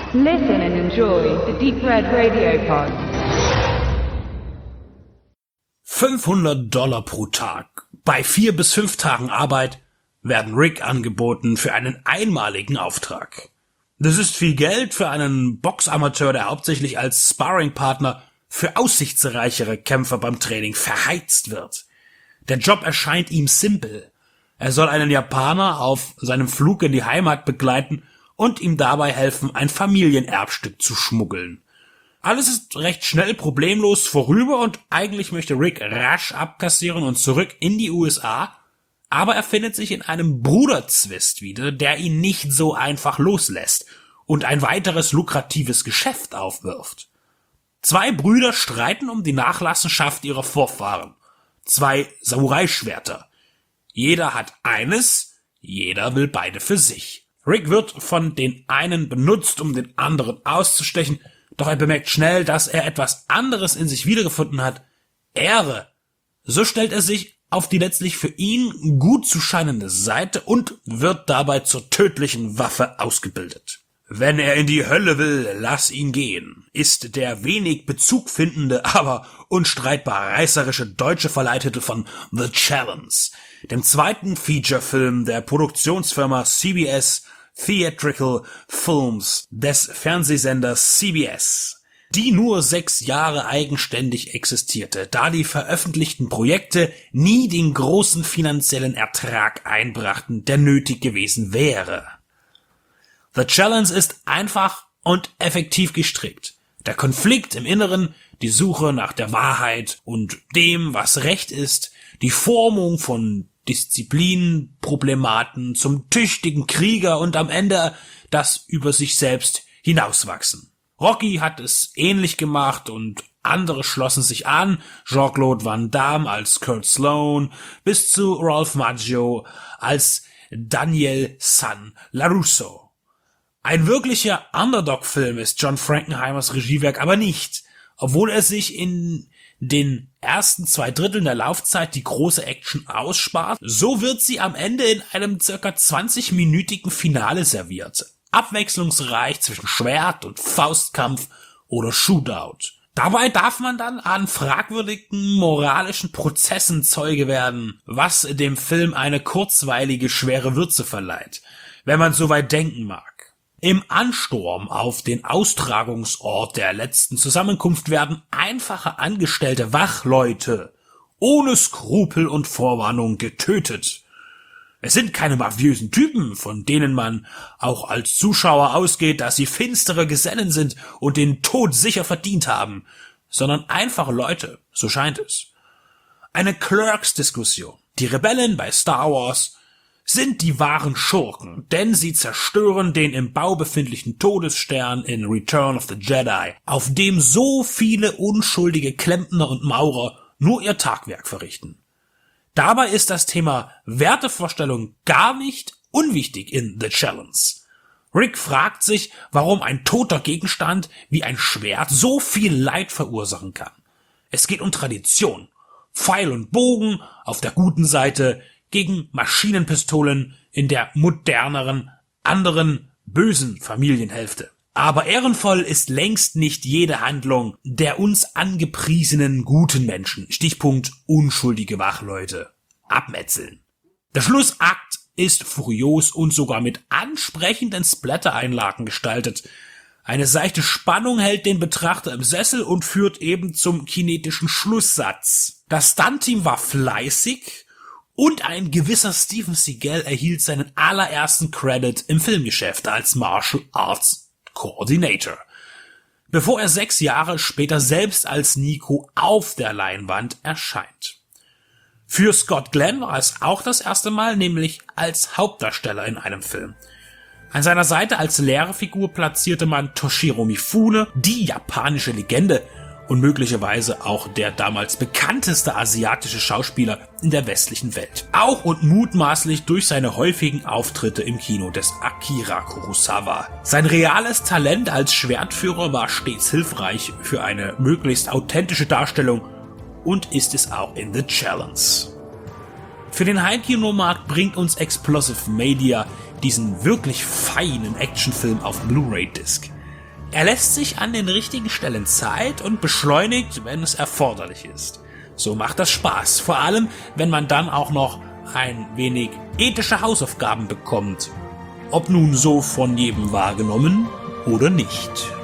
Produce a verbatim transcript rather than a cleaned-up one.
Listen and enjoy the Deep Red Radio Pod. fünfhundert Dollar pro Tag. Bei vier bis fünf Tagen Arbeit werden Rick angeboten für einen einmaligen Auftrag. Das ist viel Geld für einen Boxamateur, der hauptsächlich als Sparringpartner für aussichtsreichere Kämpfer beim Training verheizt wird. Der Job erscheint ihm simpel. Er soll einen Japaner auf seinem Flug in die Heimat begleiten und ihm dabei helfen, ein Familienerbstück zu schmuggeln. Alles ist recht schnell problemlos vorüber und eigentlich möchte Rick rasch abkassieren und zurück in die U S A, aber er findet sich in einem Bruderzwist wieder, der ihn nicht so einfach loslässt und ein weiteres lukratives Geschäft aufwirft. Zwei Brüder streiten um die Nachlassenschaft ihrer Vorfahren. Zwei Samurai-Schwerter. Jeder hat eines, jeder will beide für sich. Rick wird von den einen benutzt, um den anderen auszustechen, doch er bemerkt schnell, dass er etwas anderes in sich wiedergefunden hat. Ehre. So stellt er sich auf die letztlich für ihn gut zu scheinende Seite und wird dabei zur tödlichen Waffe ausgebildet. Wenn er in die Hölle will, lass ihn gehen, ist der wenig Bezug findende, aber unstreitbar reißerische deutsche Verleihtitel von The Challenge, dem zweiten Featurefilm der Produktionsfirma C B S Theatrical Films des Fernsehsenders C B S, die nur sechs Jahre eigenständig existierte, da die veröffentlichten Projekte nie den großen finanziellen Ertrag einbrachten, der nötig gewesen wäre. The Challenge ist einfach und effektiv gestrickt. Der Konflikt im Inneren, die Suche nach der Wahrheit und dem, was Recht ist, die Formung von Disziplinproblematen zum tüchtigen Krieger und am Ende das über sich selbst hinauswachsen. Rocky hat es ähnlich gemacht und andere schlossen sich an, Jean-Claude Van Damme als Kurt Sloan bis zu Ralph Macchio als Daniel San LaRusso. Ein wirklicher Underdog-Film ist John Frankenheimers Regiewerk aber nicht, obwohl er sich in den ersten zwei Dritteln der Laufzeit die große Action ausspart, so wird sie am Ende in einem circa zwanzig-minütigen Finale serviert. Abwechslungsreich zwischen Schwert- und Faustkampf oder Shootout. Dabei darf man dann an fragwürdigen moralischen Prozessen Zeuge werden, was dem Film eine kurzweilige, schwere Würze verleiht, wenn man so weit denken mag. Im Ansturm auf den Austragungsort der letzten Zusammenkunft werden einfache angestellte Wachleute ohne Skrupel und Vorwarnung getötet. Es sind keine mafiösen Typen, von denen man auch als Zuschauer ausgeht, dass sie finstere Gesellen sind und den Tod sicher verdient haben, sondern einfache Leute, so scheint es. Eine Clerks-Diskussion. Die Rebellen bei Star Wars sind die wahren Schurken, denn sie zerstören den im Bau befindlichen Todesstern in Return of the Jedi, auf dem so viele unschuldige Klempner und Maurer nur ihr Tagwerk verrichten. Dabei ist das Thema Wertevorstellung gar nicht unwichtig in The Challenge. Rick fragt sich, warum ein toter Gegenstand wie ein Schwert so viel Leid verursachen kann. Es geht um Tradition. Pfeil und Bogen auf der guten Seite gegen Maschinenpistolen in der moderneren, anderen, bösen Familienhälfte. Aber ehrenvoll ist längst nicht jede Handlung der uns angepriesenen guten Menschen, Stichpunkt unschuldige Wachleute, abmetzeln. Der Schlussakt ist furios und sogar mit ansprechenden Splatter-Einlagen gestaltet. Eine seichte Spannung hält den Betrachter im Sessel und führt eben zum kinetischen Schlusssatz. Das Stunt-Team war fleißig, und ein gewisser Steven Seagal erhielt seinen allerersten Credit im Filmgeschäft als Martial Arts Coordinator, bevor er sechs Jahre später selbst als Nico auf der Leinwand erscheint. Für Scott Glenn war es auch das erste Mal, nämlich als Hauptdarsteller in einem Film. An seiner Seite als Lehrerfigur platzierte man Toshiro Mifune, die japanische Legende, und möglicherweise auch der damals bekannteste asiatische Schauspieler in der westlichen Welt. Auch und mutmaßlich durch seine häufigen Auftritte im Kino des Akira Kurosawa. Sein reales Talent als Schwertführer war stets hilfreich für eine möglichst authentische Darstellung und ist es auch in The Challenge. Für den Heimkinomarkt bringt uns Explosive Media diesen wirklich feinen Actionfilm auf Blu-ray-Disc. Er lässt sich an den richtigen Stellen Zeit und beschleunigt, wenn es erforderlich ist. So macht das Spaß, vor allem wenn man dann auch noch ein wenig ethische Hausaufgaben bekommt. Ob nun so von jedem wahrgenommen oder nicht.